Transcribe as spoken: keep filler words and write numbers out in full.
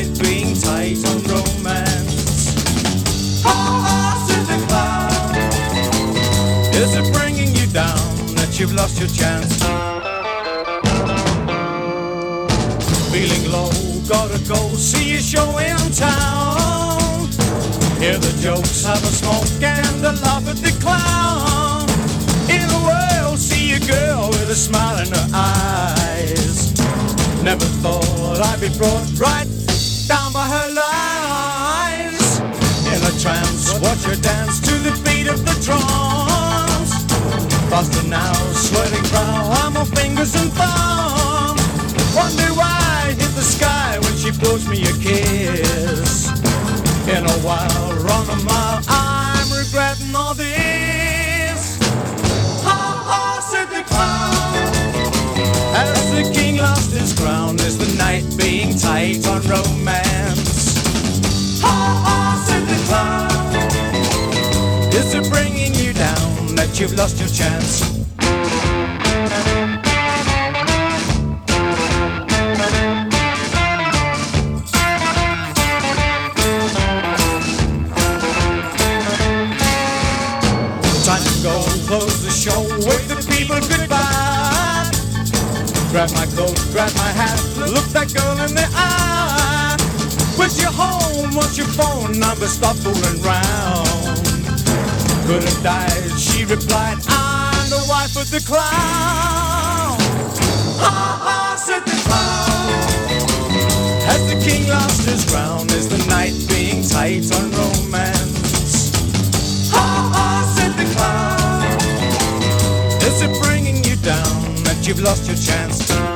night being tight on romance? Oh, said the clown, is it bringing you down that you've lost your chance? Feeling low, gotta go see a show in town. Hear the jokes, have a smoke and a laugh at the clown. In a world, see a girl with a smile in her eyes. Never thought I'd be brought right down by her lies. In a trance, watch her dance to the beat of the drums. Faster now, swirling brow, I'm on fingers and thumbs. Wonder why I hit the sky when she blows me a kiss. In a while, run a mile, I'm regretting all this. Ha ha, said the clown, as the king lost his crown, is the night being tight on romance? Ha ha, said the clown, is it bringing you down that you've lost your chance? Time to go, close the show, wave the people goodbye. Grab my coat, grab my hat, look that girl in the eye. Where's your home, what's your phone number, stop fooling round. Could have died, she replied, I'm the wife of the clown. Ha ha, said the clown, has the king lost his crown, is the night being tight on romance? Ha ha, said the clown, is it bringing you down that you've lost your chance?